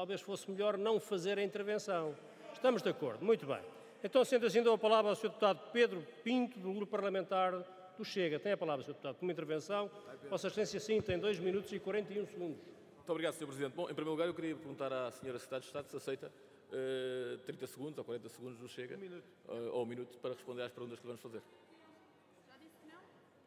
talvez fosse melhor não fazer a intervenção. Estamos de acordo, muito bem. Então, sendo assim, dou a palavra ao Sr. Deputado Pedro Pinto, do Grupo Parlamentar do Chega. Tem a palavra, Sr. Deputado, com uma intervenção. Vossa Excelência, sim, tem 2 minutos e 41 segundos. Muito obrigado, Sr. Presidente. Bom, em primeiro lugar, eu queria perguntar à Sra. Secretária de Estado se aceita 30 segundos ou 40 segundos do Chega, ou um minuto, para responder às perguntas que lhe vamos fazer. Já disse que não?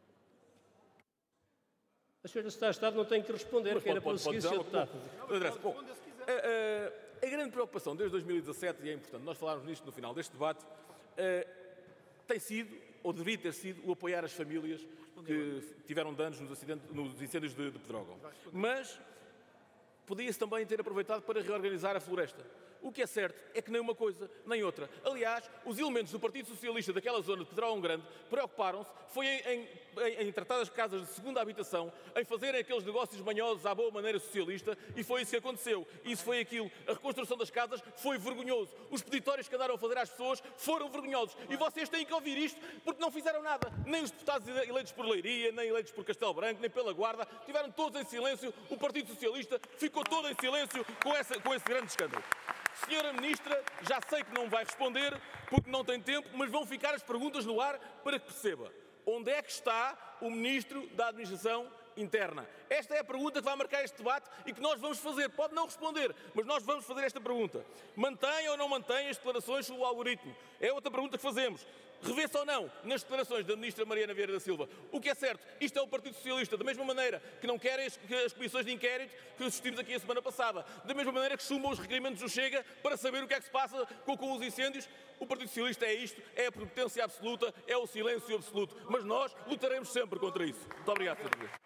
A Sra. Secretária de Estado não tem que responder, queira prosseguir, Sr. Deputado. Bom, a grande preocupação desde 2017, e é importante nós falarmos nisto no final deste debate, tem sido, ou deveria ter sido, o apoiar as famílias que tiveram danos nos incêndios de Pedrógão. Mas podia-se também ter aproveitado para reorganizar a floresta. O que é certo é que nem uma coisa, nem outra. Aliás, os elementos do Partido Socialista daquela zona de Pedrógão Grande preocuparam-se, foi em tratar as casas de segunda habitação, em fazerem aqueles negócios manhosos à boa maneira socialista, e foi isso que aconteceu. Isso foi aquilo. A reconstrução das casas foi vergonhoso. Os peditórios que andaram a fazer às pessoas foram vergonhosos. E vocês têm que ouvir isto porque não fizeram nada. Nem os deputados eleitos por Leiria, nem eleitos por Castelo Branco, nem pela Guarda, tiveram todos em silêncio. O Partido Socialista ficou todo em silêncio com esse grande escândalo. Senhora Ministra, já sei que não vai responder porque não tem tempo, mas vão ficar as perguntas no ar para que perceba. Onde é que está o Ministro da Administração Interna? Esta é a pergunta que vai marcar este debate e que nós vamos fazer. Pode não responder, mas nós vamos fazer esta pergunta. Mantém ou não mantém as declarações sobre o algoritmo? É outra pergunta que fazemos. Revê-se ou não nas declarações da Ministra Mariana Vieira da Silva? O que é certo, isto é o Partido Socialista, da mesma maneira que não querem as comissões de inquérito que assistimos aqui a semana passada, da mesma maneira que chumbam os requerimentos do Chega para saber o que é que se passa com os incêndios. O Partido Socialista é isto, é a prepotência absoluta, é o silêncio absoluto. Mas nós lutaremos sempre contra isso. Muito obrigado, Sr. Presidente.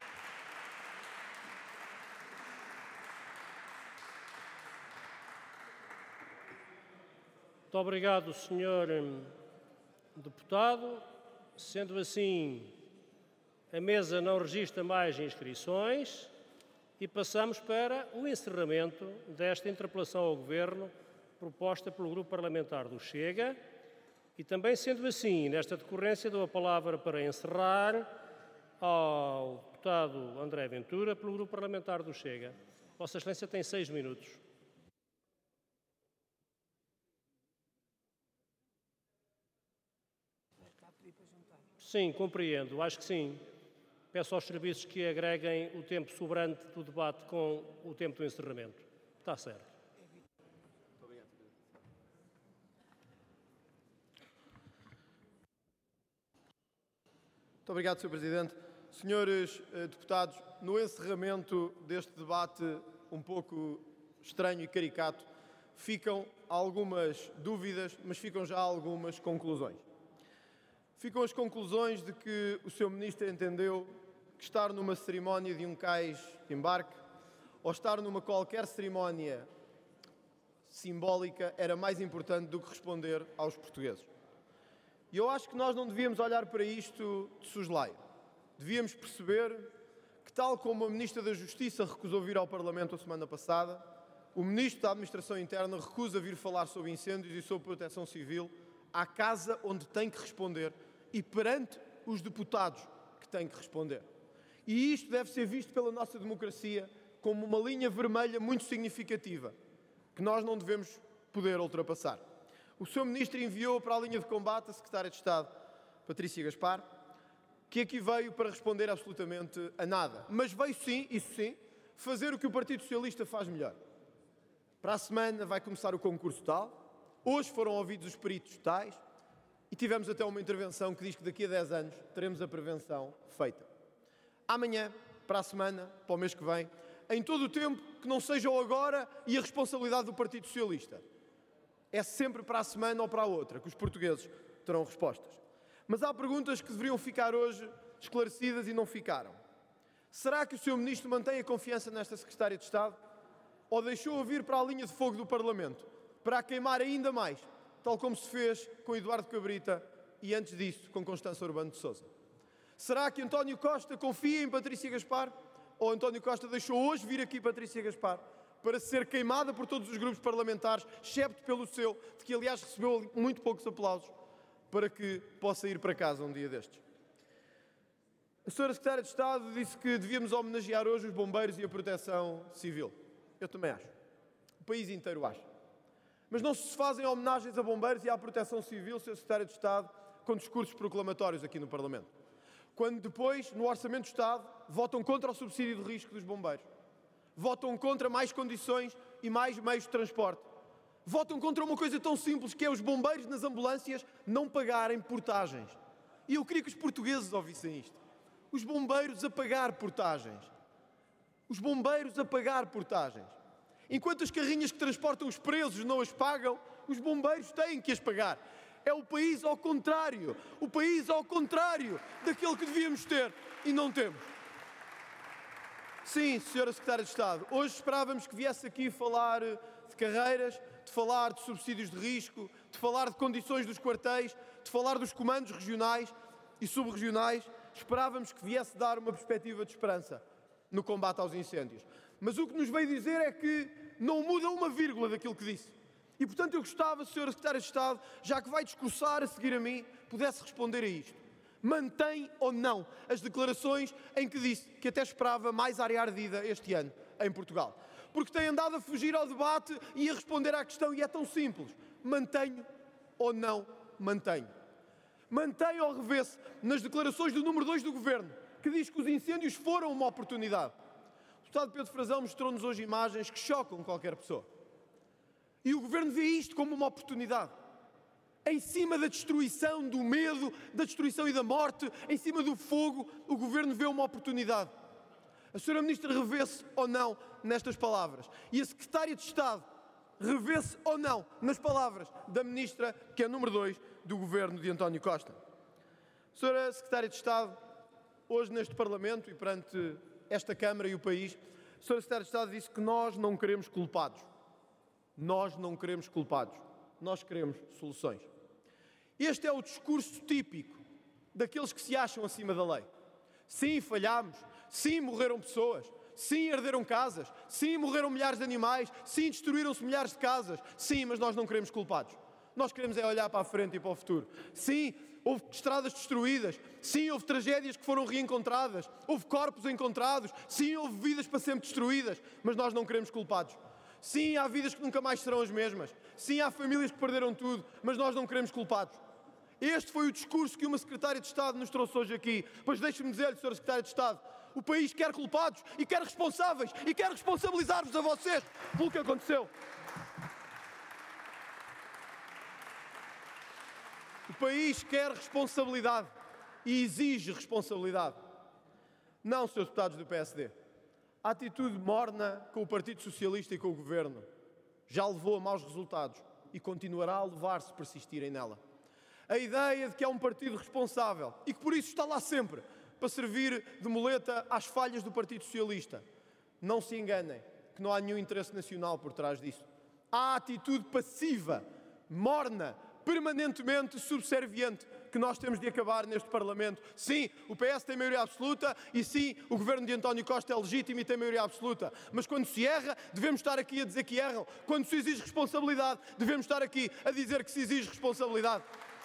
Muito obrigado, Sr. Deputado. Sendo assim, a mesa não registra mais inscrições e passamos para o encerramento desta interpelação ao Governo proposta pelo Grupo Parlamentar do Chega. E também, sendo assim, nesta decorrência, dou a palavra para encerrar ao deputado André Ventura, pelo Grupo Parlamentar do Chega. Vossa Excelência tem 6 minutos. Sim, compreendo. Acho que sim. Peço aos serviços que agreguem o tempo sobrante do debate com o tempo do encerramento. Está certo. Muito obrigado, Sr. Presidente. Senhores deputados, no encerramento deste debate um pouco estranho e caricato, ficam algumas dúvidas, mas ficam já algumas conclusões. Ficam as conclusões de que o Sr. Ministro entendeu que estar numa cerimónia de um cais de embarque ou estar numa qualquer cerimónia simbólica era mais importante do que responder aos portugueses. E eu acho que nós não devíamos olhar para isto de soslaio. Devíamos perceber que, tal como a Ministra da Justiça recusou vir ao Parlamento a semana passada, o Ministro da Administração Interna recusa vir falar sobre incêndios e sobre proteção civil à casa onde tem que responder e perante os deputados que têm que responder. E isto deve ser visto pela nossa democracia como uma linha vermelha muito significativa, que nós não devemos poder ultrapassar. O Sr. Ministro enviou para a linha de combate a Secretária de Estado, Patrícia Gaspar, que aqui veio para responder absolutamente a nada. Mas veio sim, isso sim, fazer o que o Partido Socialista faz melhor. Para a semana vai começar o concurso tal, hoje foram ouvidos os peritos tais, e tivemos até uma intervenção que diz que daqui a 10 anos teremos a prevenção feita. Amanhã, para a semana, para o mês que vem, em todo o tempo que não seja o agora e a responsabilidade do Partido Socialista. É sempre para a semana ou para a outra que os portugueses terão respostas. Mas há perguntas que deveriam ficar hoje esclarecidas e não ficaram. Será que o Sr. Ministro mantém a confiança nesta Secretária de Estado? Ou deixou-a vir para a linha de fogo do Parlamento, para a queimar ainda mais, tal como se fez com Eduardo Cabrita e, antes disso, com Constança Urbano de Sousa? Será que António Costa confia em Patrícia Gaspar? Ou António Costa deixou hoje vir aqui Patrícia Gaspar para ser queimada por todos os grupos parlamentares, excepto pelo seu, de que aliás recebeu muito poucos aplausos, para que possa ir para casa um dia destes? A Sra. Secretária de Estado disse que devíamos homenagear hoje os bombeiros e a proteção civil. Eu também acho. país inteiro acha. Mas não se fazem homenagens a bombeiros e à proteção civil, Sr. Secretário de Estado, com discursos proclamatórios aqui no Parlamento. Quando depois, no Orçamento do Estado, votam contra o subsídio de risco dos bombeiros. Votam contra mais condições e mais meios de transporte. Votam contra uma coisa tão simples que é os bombeiros nas ambulâncias não pagarem portagens. E eu queria que os portugueses ouvissem isto. Os bombeiros a pagar portagens. Os bombeiros a pagar portagens. Enquanto as carrinhas que transportam os presos não as pagam, os bombeiros têm que as pagar. É o país ao contrário. O país ao contrário daquele que devíamos ter e não temos. Sim, Sra. Secretária de Estado, hoje esperávamos que viesse aqui falar de carreiras, de falar de subsídios de risco, de falar de condições dos quartéis, de falar dos comandos regionais e subregionais. Esperávamos que viesse dar uma perspectiva de esperança no combate aos incêndios. Mas o que nos veio dizer é que não muda uma vírgula daquilo que disse. E, portanto, eu gostava, Sra. Secretária de Estado, já que vai discursar a seguir a mim, pudesse responder a isto. Mantém ou não as declarações em que disse que até esperava mais área ardida este ano em Portugal? Porque tem andado a fugir ao debate e a responder à questão, e é tão simples. Mantenho ou não mantenho? Mantenho ou revê-se nas declarações do número 2 do Governo, que diz que os incêndios foram uma oportunidade. O deputado Pedro Frazão mostrou-nos hoje imagens que chocam qualquer pessoa. E o Governo vê isto como uma oportunidade. Em cima da destruição, do medo, da destruição e da morte, em cima do fogo, o Governo vê uma oportunidade. A Sra. Ministra revê-se ou não nestas palavras? E a Secretária de Estado revê-se ou não nas palavras da Ministra, que é número 2 do Governo de António Costa? Sra. Secretária de Estado, hoje neste Parlamento e perante esta Câmara e o país, a Sra. Secretária de Estado disse que nós não queremos culpados. Nós não queremos culpados. Nós queremos soluções. Este é o discurso típico daqueles que se acham acima da lei. Sim, falhámos. Sim, morreram pessoas. Sim, arderam casas. Sim, morreram milhares de animais. Sim, destruíram-se milhares de casas. Sim, mas nós não queremos culpados. Nós queremos é olhar para a frente e para o futuro. Sim, houve estradas destruídas. Sim, houve tragédias que foram reencontradas. Houve corpos encontrados. Sim, houve vidas para sempre destruídas. Mas nós não queremos culpados. Sim, há vidas que nunca mais serão as mesmas. Sim, há famílias que perderam tudo. Mas nós não queremos culpados. Este foi o discurso que uma Secretária de Estado nos trouxe hoje aqui. Pois deixe-me dizer-lhe, Sra. Secretária de Estado, o país quer culpados e quer responsáveis e quer responsabilizar-vos a vocês pelo que aconteceu. O país quer responsabilidade e exige responsabilidade. Não, Srs. Deputados do PSD. A atitude morna com o Partido Socialista e com o Governo já levou a maus resultados e continuará a levar se persistirem nela. A ideia de que é um partido responsável e que por isso está lá sempre para servir de muleta às falhas do Partido Socialista. Não se enganem, que não há nenhum interesse nacional por trás disso. Há a atitude passiva, morna, permanentemente subserviente que nós temos de acabar neste Parlamento. Sim, o PS tem maioria absoluta e sim, o Governo de António Costa é legítimo e tem maioria absoluta. Mas quando se erra, devemos estar aqui a dizer que erram. Quando se exige responsabilidade, devemos estar aqui a dizer que se exige responsabilidade.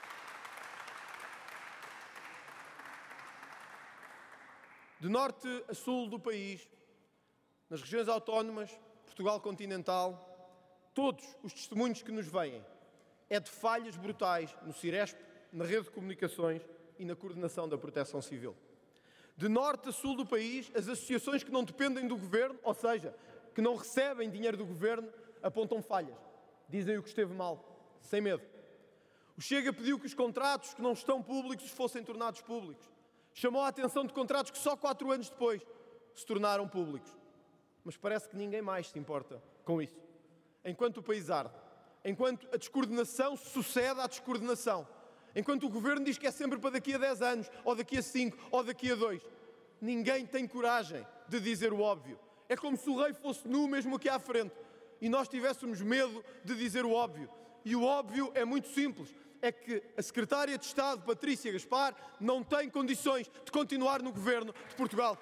De norte a sul do país, nas regiões autónomas, Portugal continental, todos os testemunhos que nos vêm é de falhas brutais no Ciresp, na rede de comunicações e na coordenação da proteção civil. De norte a sul do país, as associações que não dependem do Governo, ou seja, que não recebem dinheiro do Governo, apontam falhas. Dizem o que esteve mal, sem medo. O Chega pediu que os contratos que não estão públicos fossem tornados públicos. Chamou a atenção de contratos que só 4 anos depois se tornaram públicos. Mas parece que ninguém mais se importa com isso. Enquanto o país arde, enquanto a descoordenação sucede à descoordenação, enquanto o Governo diz que é sempre para daqui a 10 anos, ou daqui a 5, ou daqui a 2, ninguém tem coragem de dizer o óbvio. É como se o rei fosse nu mesmo aqui à frente e nós tivéssemos medo de dizer o óbvio. E o óbvio é muito simples. É que a Secretária de Estado, Patrícia Gaspar, não tem condições de continuar no Governo de Portugal.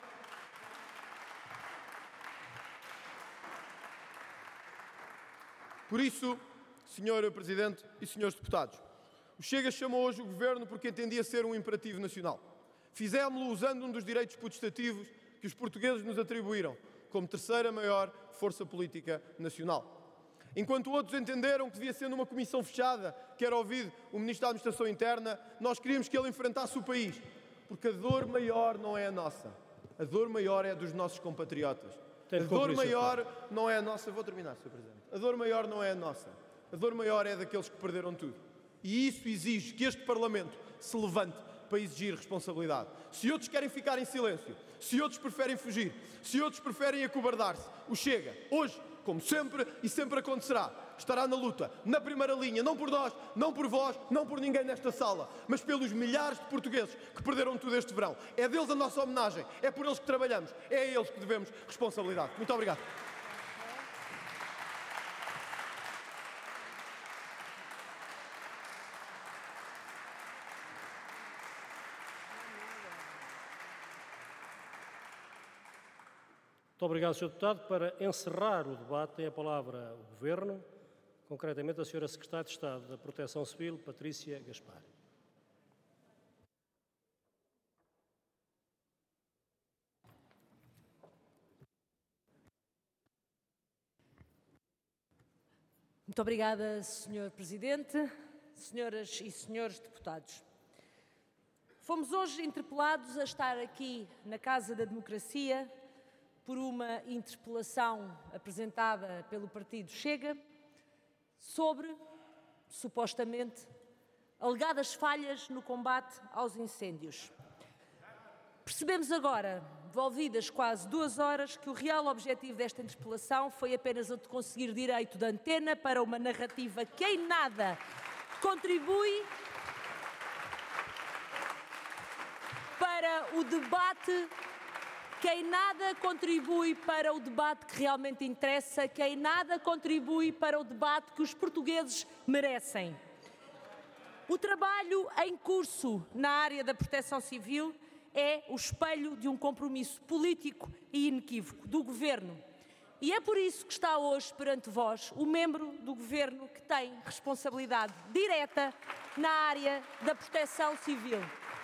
Por isso, Sr. Presidente e Srs. Deputados, o Chega chamou hoje o Governo porque entendia ser um imperativo nacional. Fizemos-lo usando um dos direitos potestativos que os portugueses nos atribuíram, como terceira maior força política nacional. Enquanto outros entenderam que devia ser numa comissão fechada, que era ouvido o Ministro da Administração Interna, nós queríamos que ele enfrentasse o país. Porque a dor maior não é a nossa. A dor maior é a dos nossos compatriotas. A dor maior não é a nossa. Vou terminar, Sr. Presidente. A dor maior não é a nossa. A dor maior é daqueles que perderam tudo. E isso exige que este Parlamento se levante para exigir responsabilidade. Se outros querem ficar em silêncio, se outros preferem fugir, se outros preferem acobardar-se, o Chega, hoje, como sempre e sempre acontecerá, estará na luta, na primeira linha, não por nós, não por vós, não por ninguém nesta sala, mas pelos milhares de portugueses que perderam tudo este verão. É deles a nossa homenagem, é por eles que trabalhamos, é a eles que devemos responsabilidade. Muito obrigado. Muito obrigado, Sr. Deputado. Para encerrar o debate, tem a palavra o Governo, concretamente a Sra. Secretária de Estado da Proteção Civil, Patrícia Gaspar. Muito obrigada, Sr. Presidente, senhoras e senhores deputados. Fomos hoje interpelados a estar aqui na Casa da Democracia por uma interpelação apresentada pelo Partido Chega sobre, supostamente, alegadas falhas no combate aos incêndios. Percebemos agora, devolvidas quase 2 horas, que o real objetivo desta interpelação foi apenas o de conseguir direito de antena para uma narrativa que em nada contribui para o debate, que em nada contribui para o debate que realmente interessa, que em nada contribui para o debate que os portugueses merecem. O trabalho em curso na área da proteção civil é o espelho de um compromisso político e inequívoco do Governo. E é por isso que está hoje perante vós o membro do Governo que tem responsabilidade direta na área da proteção civil.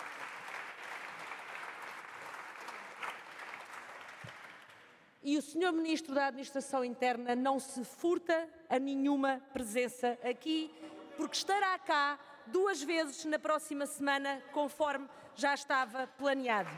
E o Sr. Ministro da Administração Interna não se furta a nenhuma presença aqui, porque estará cá 2 vezes na próxima semana, conforme já estava planeado.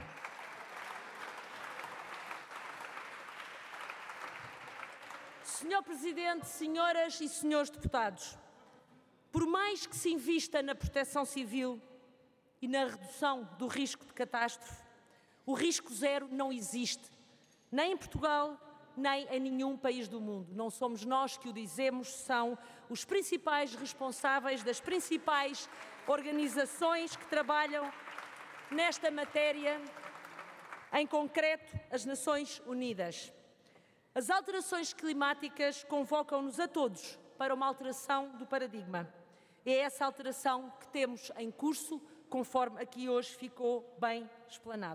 Sr. Presidente, senhoras e senhores deputados, por mais que se invista na proteção civil e na redução do risco de catástrofe, o risco zero não existe. Nem em Portugal, nem em nenhum país do mundo. Não somos nós que o dizemos, são os principais responsáveis das principais organizações que trabalham nesta matéria, em concreto, as Nações Unidas. As alterações climáticas convocam-nos a todos para uma alteração do paradigma. É essa alteração que temos em curso, conforme aqui hoje ficou bem explanado.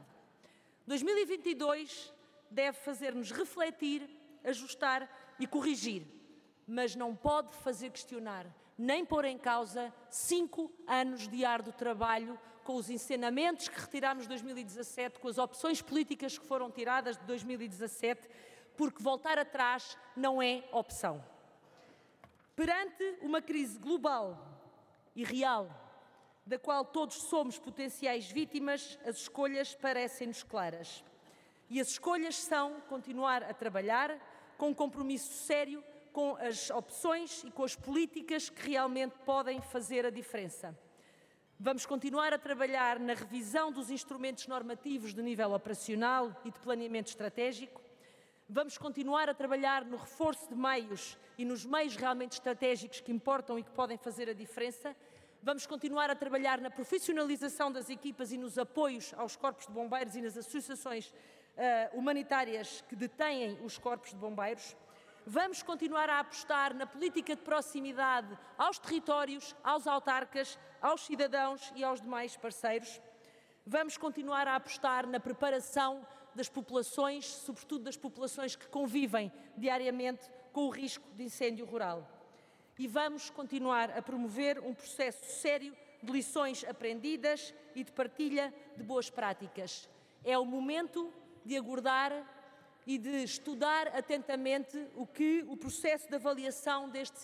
2022 deve fazer-nos refletir, ajustar e corrigir, mas não pode fazer questionar, nem pôr em causa 5 anos de árduo trabalho com os ensinamentos que retirámos de 2017, com as opções políticas que foram tiradas de 2017, porque voltar atrás não é opção. Perante uma crise global e real, da qual todos somos potenciais vítimas, as escolhas parecem-nos claras. E as escolhas são continuar a trabalhar com um compromisso sério com as opções e com as políticas que realmente podem fazer a diferença. Vamos continuar a trabalhar na revisão dos instrumentos normativos de nível operacional e de planeamento estratégico. Vamos continuar a trabalhar no reforço de meios e nos meios realmente estratégicos que importam e que podem fazer a diferença. Vamos continuar a trabalhar na profissionalização das equipas e nos apoios aos corpos de bombeiros e nas associações humanitárias que detêm os corpos de bombeiros. Vamos continuar a apostar na política de proximidade aos territórios, aos autarcas, aos cidadãos e aos demais parceiros. Vamos continuar a apostar na preparação das populações, sobretudo das populações que convivem diariamente com o risco de incêndio rural. E vamos continuar a promover um processo sério de lições aprendidas e de partilha de boas práticas. É o momento de aguardar e de estudar atentamente o processo de avaliação deste